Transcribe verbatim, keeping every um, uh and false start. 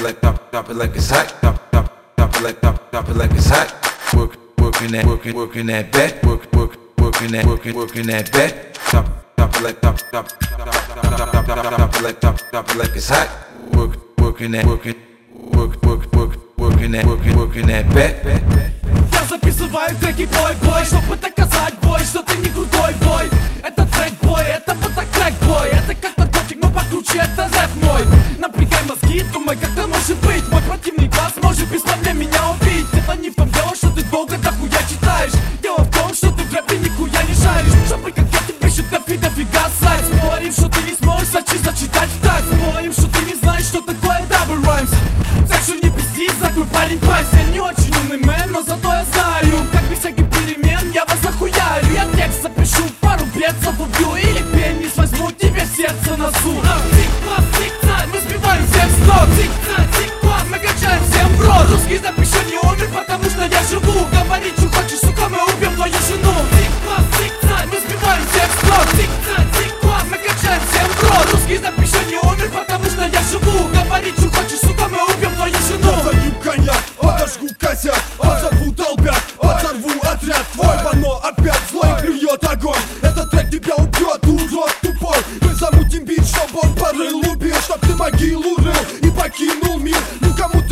it like drop, drop it like it's hot. Drop, drop, drop it like drop, drop it like it's hot. Work, working that, working, working that back. Work, work, working that, working, working that back. Drop, drop it like drop, drop, drop, drop, drop, drop, drop it like drop, drop it like it's hot. Work, working that, working, work, work, work, working that, working, working that back. Я записываю треки бой-бой, чтобы доказать бой, что ты не крутой бой. Это трек бой, это мотокрек бой. Это как наркотик, но покруче, это рэп мой. Напрягай мозги, думай, как это может быть. Мой противный глаз может без проблем меня убить. Это не в том дело, что ты долго дохуя читаешь. Дело в том, что ты в рэпе нихуя не шаришь. Чтобы как я тебе пишет рэп и дофига сайт. Спорим, что ты не сможешь зачи зачитать в так. Спорим, что ты не знаешь, что такое дабл раймс. Так что не пизди, закрой парень пасть. Я не очень умный мэн, но зато я знаю, как без всяких перемен я вас захуярю. Я текст запишу, пару бедцев убью. Или пенис возьму тебе сердце на зуб. Тик-так, тик-так, мы сбиваем всех с ног. Тик-так, тик-так, мы качаем всем в рот. Русский рэп еще не умер, потому что я живу. Говорить, что хочешь, сука, мы убьем твою жену. Тик-так, тик-так, мы сбиваем всех с ног. Тик-так, тик-так, мы качаем всем в рот. Русский рэп еще не умер, потому что я живу. Говорить, что хочешь, сука, мы убьем твою жену. Залью коньяк, подожгу косяк, отзову долбят, отзорву отряд твой. Вано опять злой клюет огонь, этот трек тебя убьет.